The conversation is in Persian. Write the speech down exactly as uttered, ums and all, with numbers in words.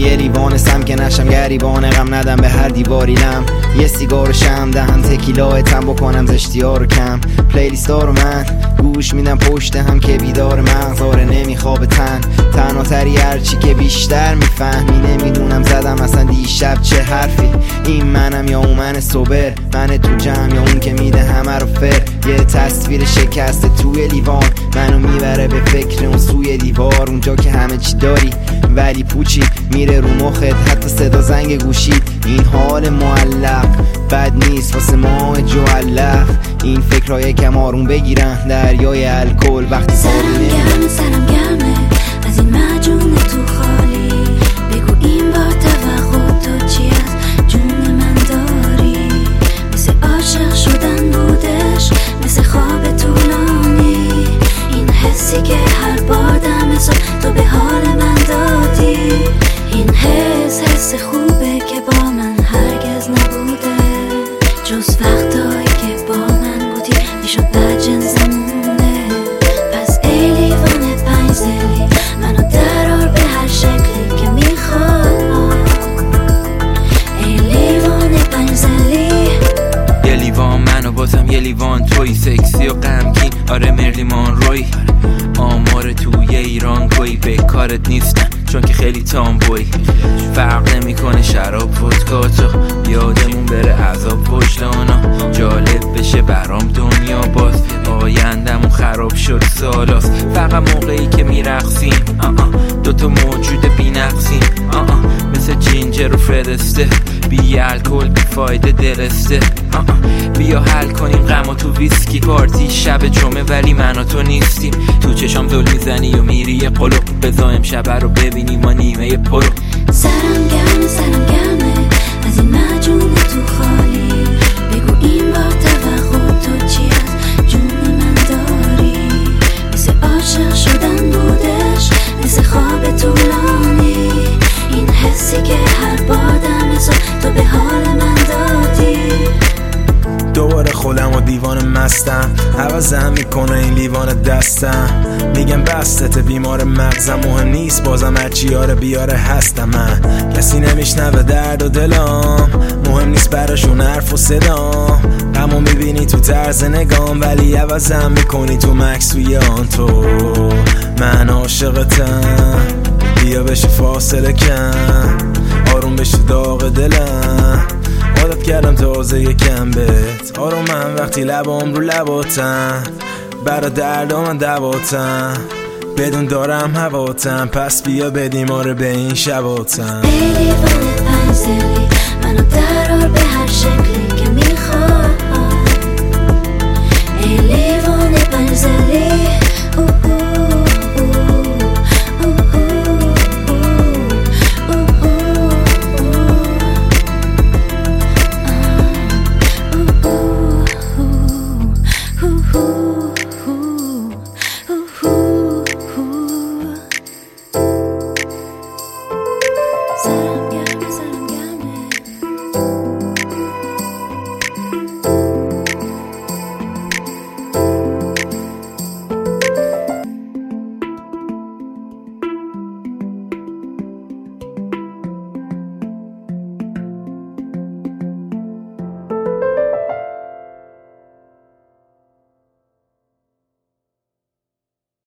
یه لیوان سم که نشم گریبان غم ندم به هر دیواری لم. یه سیگار شم دهن تکیلا تم بکنم زشتی‌ها رو کم. پلیلیستا رو من گوش میدم پشت هم که بیدار مغزاره نمیخواب تن. تنها تری هرچی که بیشتر میفهمی نمیدونم زدم اصلا دیشب چه حرفی. این منم یا اون من صبر، من تو جمع یا اون که میده همه رو فر. یه تصویر شکسته توی لیوان منو میبره به فکر اون سوی دیوار، اونجا که همه چی داری ولی پوچی میره رو مخت حتی صدا زنگ گوشید. این حال معلق بد نیست واسه ما جوالق، این فکرهای کم آروم بگیرن دریای الکل وقتی سرم گرمه سرم گرمه از این مجون تو خالی. بگو این بار توقع تو چی از جون من داری؟ مثل عاشق شدن بودش مثل خواب طولانی، این حسی که هر بار دم صبح تو به حال من دادی. این حس حس خوبه که با من هرگز نبوده، جز وقتایی که با من بودی میشد بدجنسمونه. پس ای لیوان پنجزلی منو درار به هر شکلی که میخواد. ای لیوان پنجزلی یه لیوان منو بازم یه لیوان توی سکسی و غمگین. آره مرلیمان روی آمار توی ایران کوی به کارت نیستن چون که خیلی تامبوی. فرق نمیکنه شراب ودکا تو یادمون بره عذاب پشت اونا. جالب بشه برام دنیا باز آیندمون خراب شد سالاست. فقط موقعی که میرقصیم دوتا موجود بی نقصیم مثل جینجر و فرسته بی الکل بی فایده دلسته. بیا حل کنیم غم تو ویسکی پارتی شب جمعه ولی من و تو نیستیم. تو چشام زل میزنی و میری یه قلو بزا امشب رو ببینیم ما نیمه پرو. سرم گرمه سرم گرمه از این مجون تو خالی. بگو این بار توقع تو چی از جون من داری؟ مثل عاشق شدن بودش مثل خواب طولانی، این حسی که هر بار دم صبح تو به حال من دادی. دوباره خودم و دیوان مستم عوضم میکنه این لیوان دستم. میگم بستت بیمار مغزم مهم نیست بازم هرچی یاره بیاره هستم. من کسی نمیشنوه درد و دلام مهم نیست براشون حرف و صدام. غمو میبینی تو طرز نگام ولی عوضم میکنی تو مکسوی آن تو. من عاشقتم بیا بشه فاصله کم آروم بشه داغ دلم. عادت کردم تازه یکم بهت آرومم وقتی لبام رو لباتم. برا دردا من دواتم بدون دارم هواتم. پس بیا بدیم آره به این شباتم. ای لیوان پنجزلی منو درار به هر شکلی که میخواد. ای لیوان پنجزلی